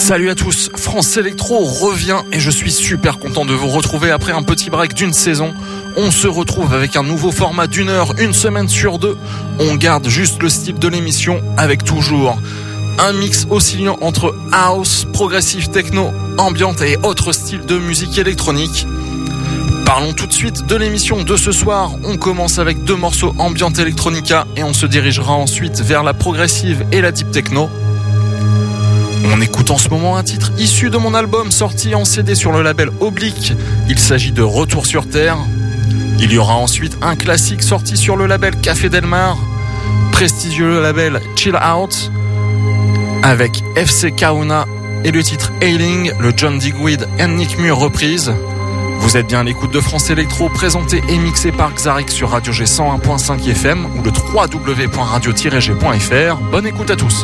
Salut à tous, France Electro revient et je suis super content de vous retrouver après un petit break d'une saison. On se retrouve avec un nouveau format d'une heure, une semaine sur deux. On garde juste le style de l'émission avec toujours un mix oscillant entre house, progressive techno, ambiante et autres styles de musique électronique. Parlons tout de suite de l'émission de ce soir. On commence avec 2 morceaux ambiante electronica et on se dirigera ensuite vers la progressive et la deep techno. On écoute en ce moment un titre issu de mon album sorti en CD sur le label Oblique. Il s'agit de Retour sur Terre. Il y aura ensuite un classique sorti sur le label Café Del Mar, prestigieux label Chill Out, avec FC Kauna et le titre Ailing, le John Digweed et Nick Muir reprise. Vous êtes bien à l'écoute de France Electro, présenté et mixé par Xarix sur Radio G 101.5 FM ou le www.radio-g.fr. Bonne écoute à tous.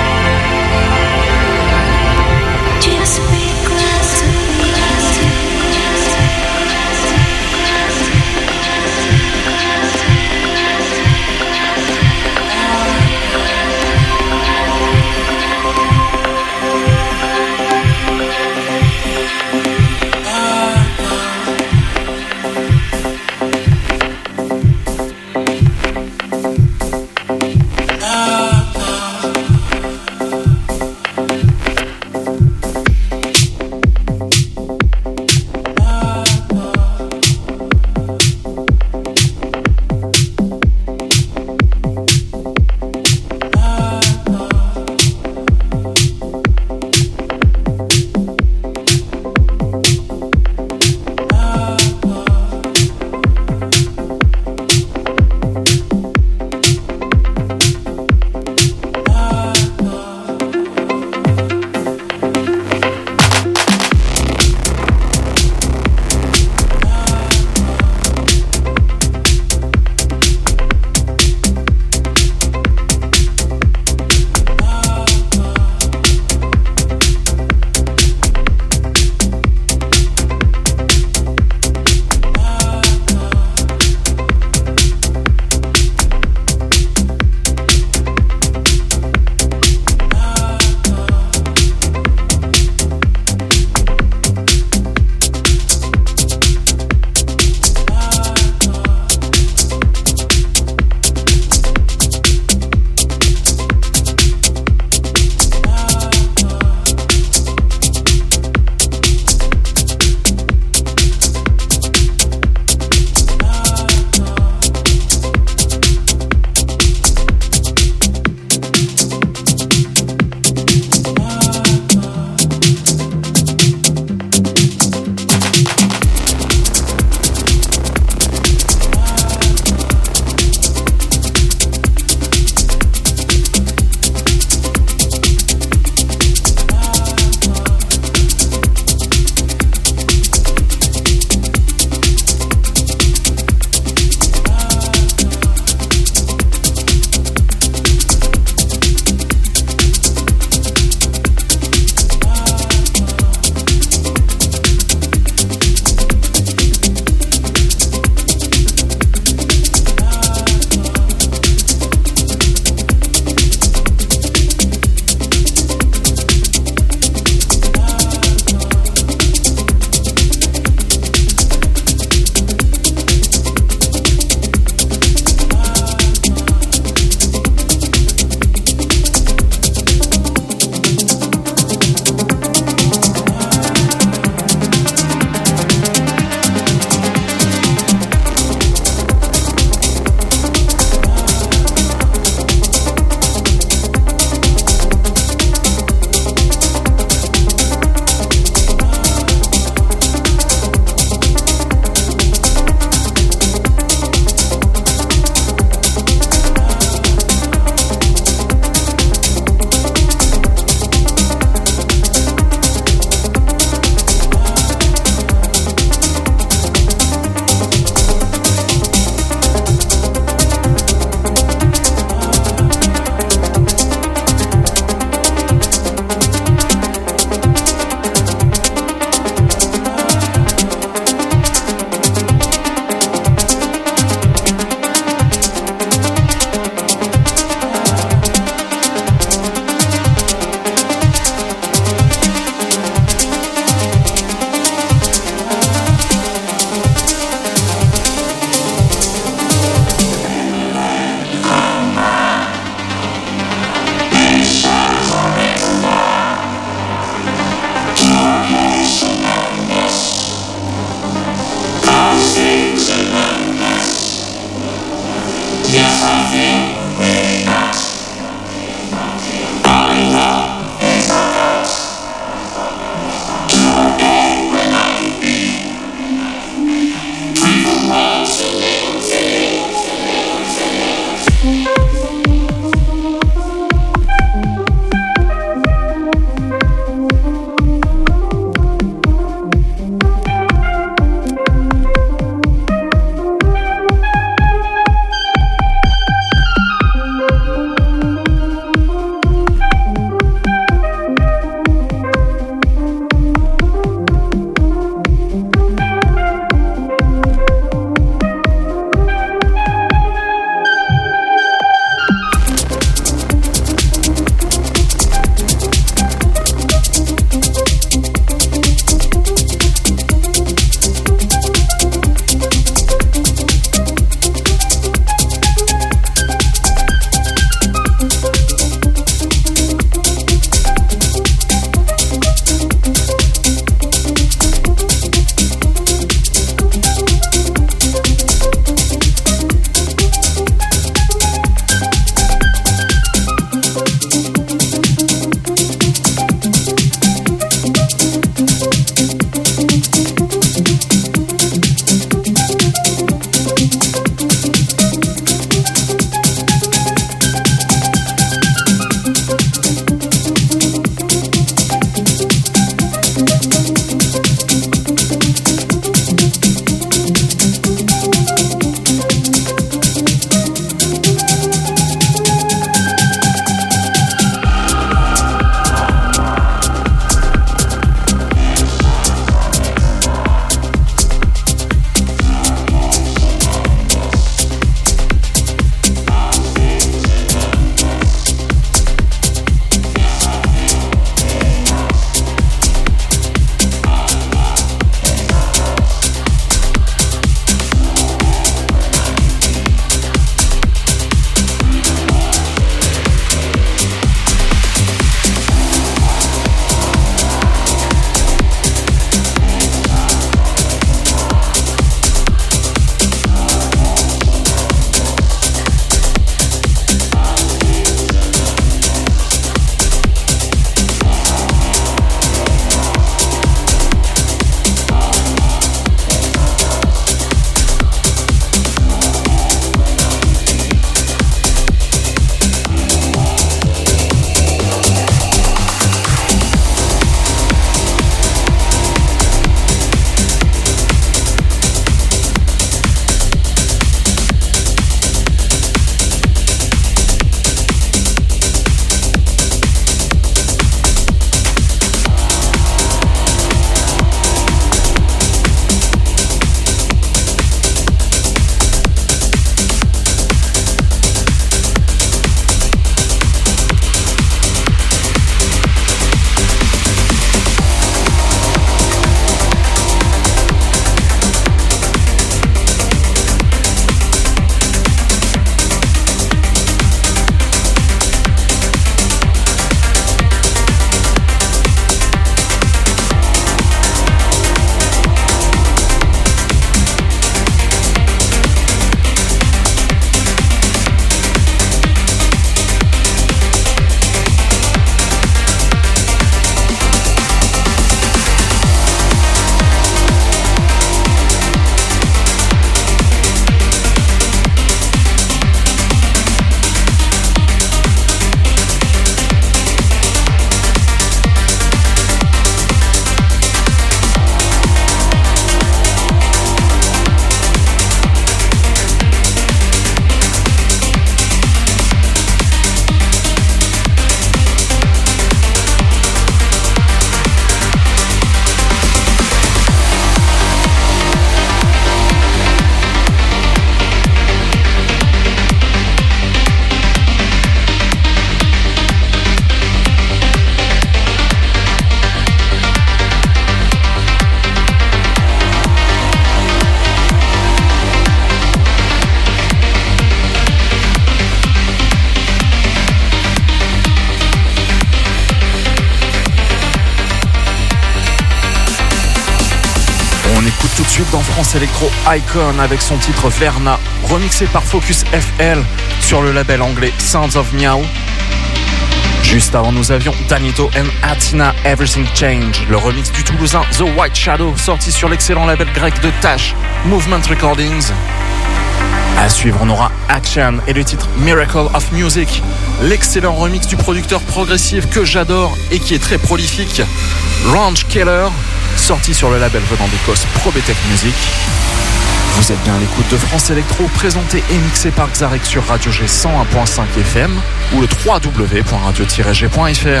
tout de suite dans France Electro Icon avec son titre Verna, remixé par Focus FL sur le label anglais Sounds of Meow. Juste avant, nous avions Danito and Atina, Everything Change, le remix du Toulousain The White Shadow, sorti sur l'excellent label grec de Tash, Movement Recordings. À suivre, on aura Action et le titre Miracle of Music, l'excellent remix du producteur progressif que j'adore et qui est très prolifique, Range Keller, sorti sur le label venant d'Écosse Probetech Music. Vous êtes bien à l'écoute de France Electro, présenté et mixé par Xarek sur Radio G 101.5 FM ou le www.radio-g.fr.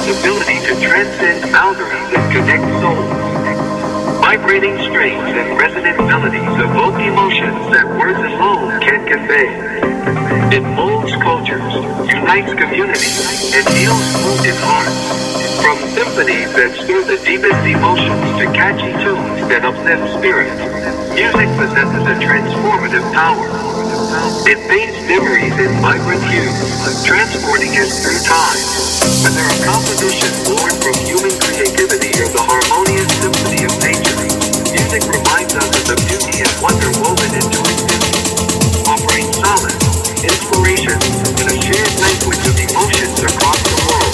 its ability to transcend boundaries and connect souls. Vibrating strings and resonant melodies evoke emotions that words alone can't convey. It molds cultures, unites communities, and heals wounded hearts. From symphonies that stir the deepest emotions to catchy tunes that uplift spirits, music possesses a transformative power. It paints memories in vibrant hues, transporting us through time. Whether a composition born from human creativity or the harmonious symphony of nature, music reminds us of the beauty and wonder woven into existence, offering solace, inspiration, and a shared language of emotions across the world.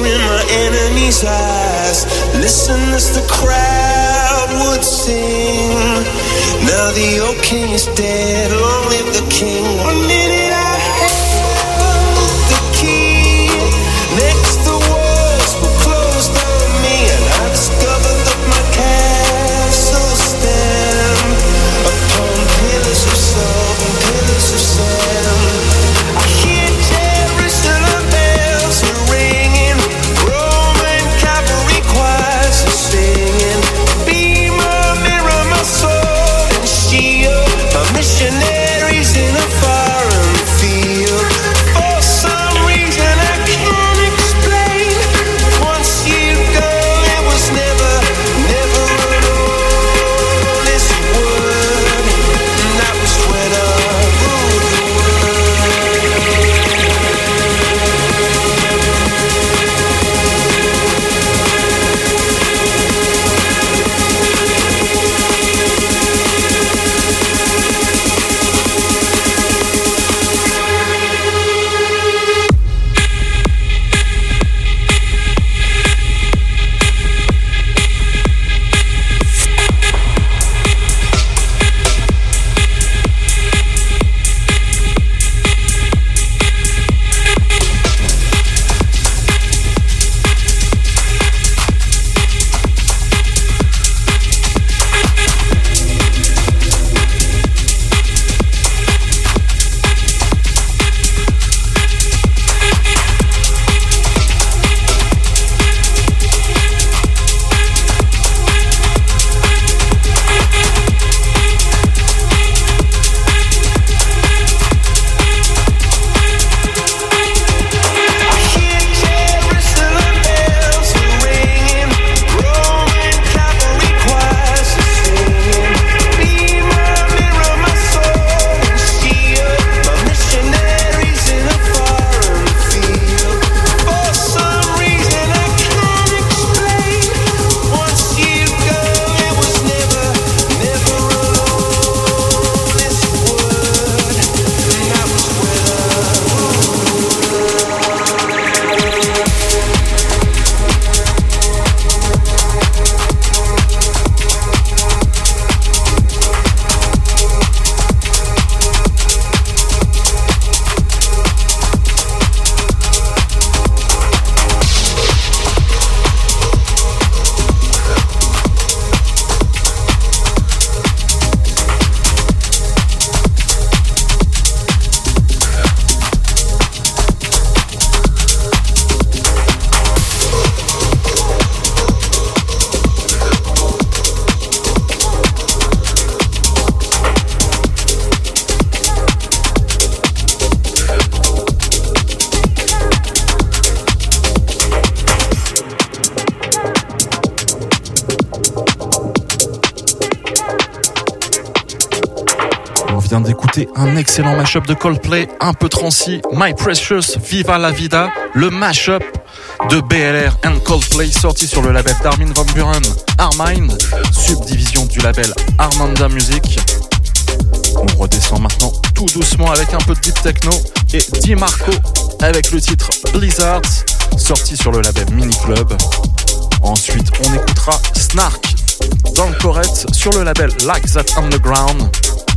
enemy's eyes. Listen as the crowd would sing. now the old king is dead. Long live the king. One minute I held the key. Next the walls were closed on me, and I discovered that my castle stand upon pillars of salt and pillars of sand. I hear Jerusalem bells are ringing, Roman cavalry choirs are singing. Be my mirror, my sword and shield, my missionaries in a foreign field. For some reason I can't explain, once you go it was never, never alone. This word, and that was when I ruled the vient d'écouter un excellent mashup de Coldplay, un peu transi, My Precious, Viva la Vida, le mashup de BLR and Coldplay sorti sur le label d'Armin van Buuren, Armind, subdivision du label Armanda Music. On redescend maintenant tout doucement avec un peu de deep techno et Di Marco avec le titre Blizzard, sorti sur le label Mini Club. Ensuite, on écoutera Snark dans le Correct sur le label Like That Underground.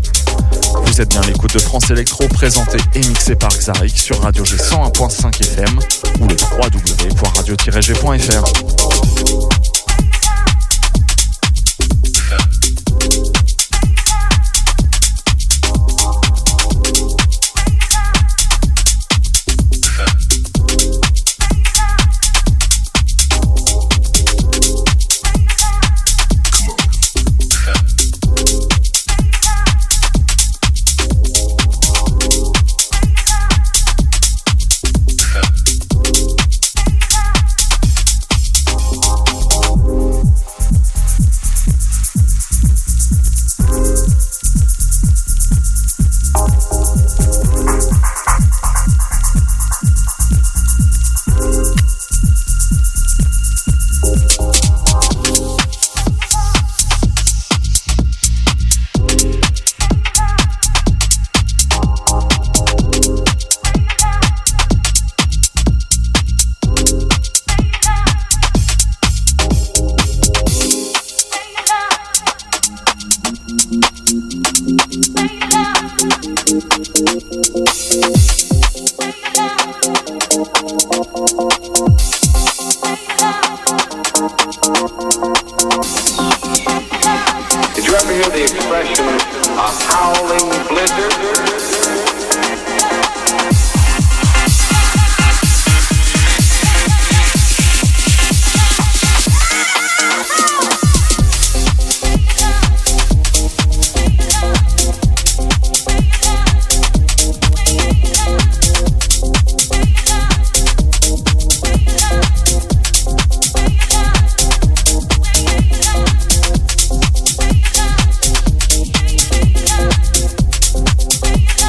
Vous êtes bien à l'écoute de France Electro, présenté et mixé par Xarik sur Radio G 101.5 FM ou le www.radio-g.fr. ever hear the expression, a howling blizzard? Bring it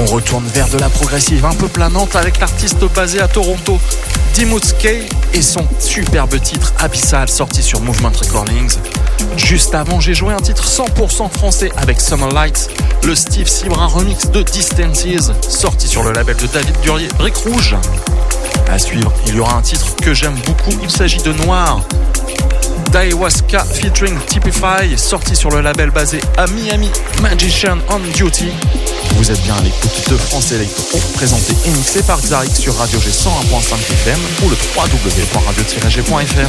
On retourne vers de la progressive un peu planante avec l'artiste basé à Toronto, Dimutz K, et son superbe titre Abyssal sorti sur Movement Recordings. Juste avant, j'ai joué un titre 100% français avec Summer Lights, le Steve Sibra remix de Distances, sorti sur le label de David Durier, Brique Rouge. À suivre, il y aura un titre que j'aime beaucoup, il s'agit de Noir, d'Ayahuasca featuring Typify, sorti sur le label basé à Miami, Magician on Duty. Vous êtes bien à l'écoute de France Electro, présenté et mixé par Xarix sur Radio G 101.5 FM ou le www.radio-g.fr.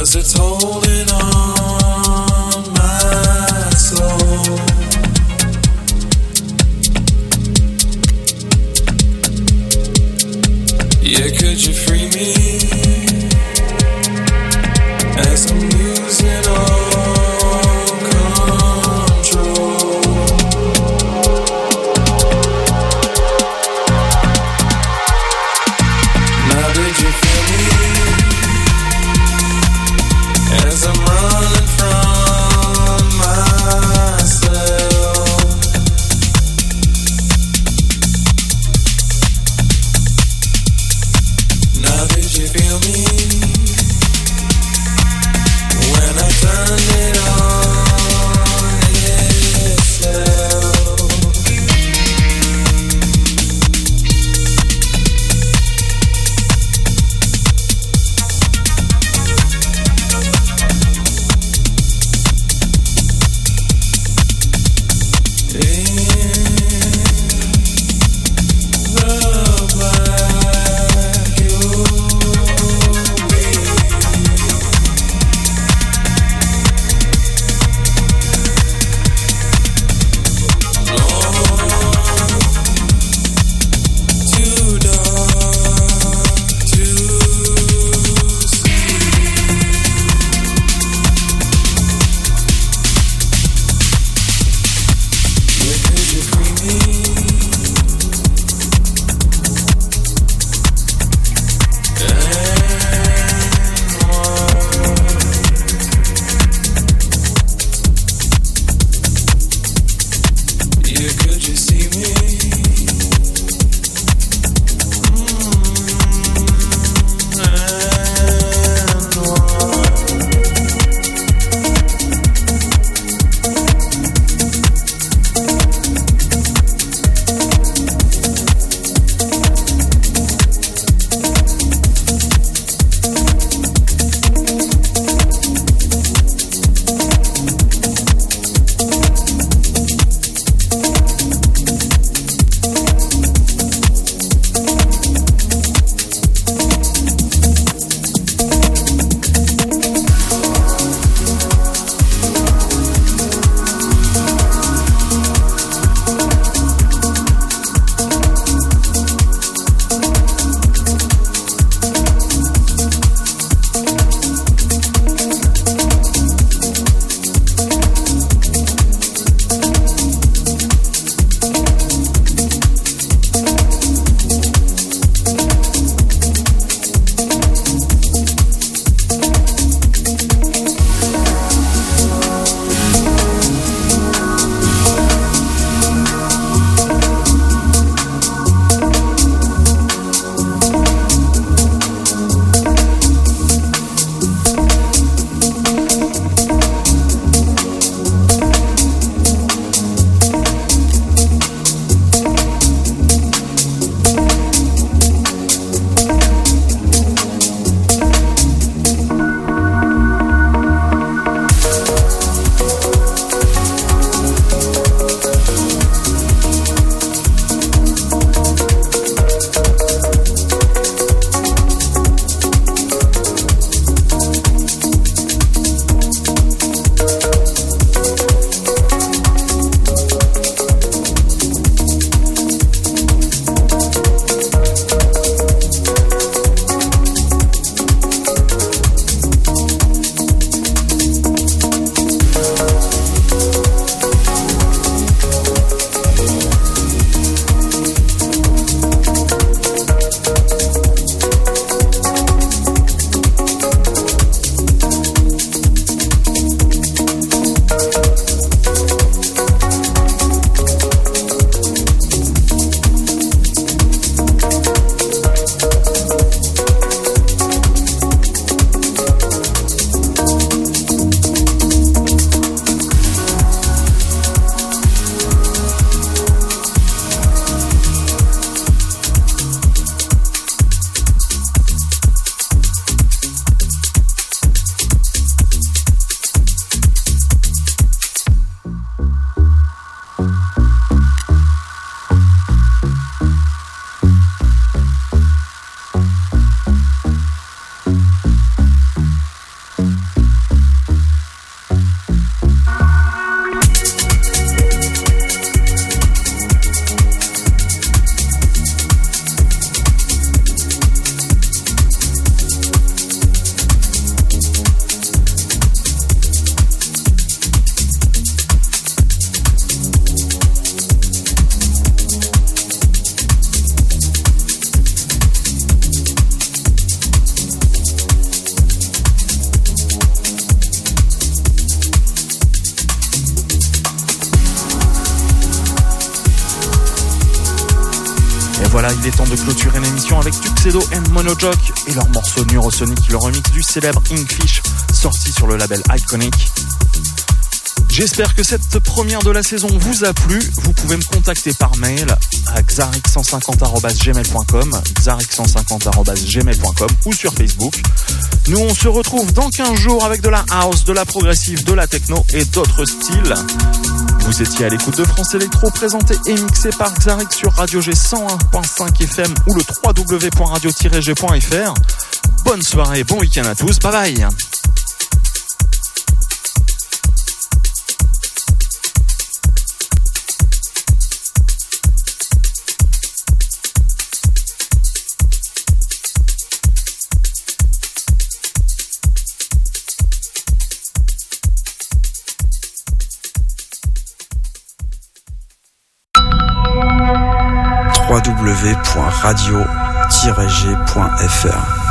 'cause it's holding on my soul. Yeah, could you free me as I'm losing all control? Now did you feel me as I'm running from myself? Now did you feel Voilà, il est temps de clôturer l'émission avec Tuxedo and Monojock et leur morceau Neurosonic, le remix du célèbre Inkfish, sorti sur le label Iconic. J'espère que cette première de la saison vous a plu. Vous pouvez me contacter par mail à xarix150@gmail.com, xarix150@gmail.com ou sur Facebook. Nous, on se retrouve dans 15 jours avec de la house, de la progressive, de la techno et d'autres styles. Vous étiez à l'écoute de France Electro, présenté et mixé par Xarix sur Radio G 101.5 FM ou le www.radio-g.fr. Bonne soirée, bon week-end à tous, bye bye. www.radio-g.fr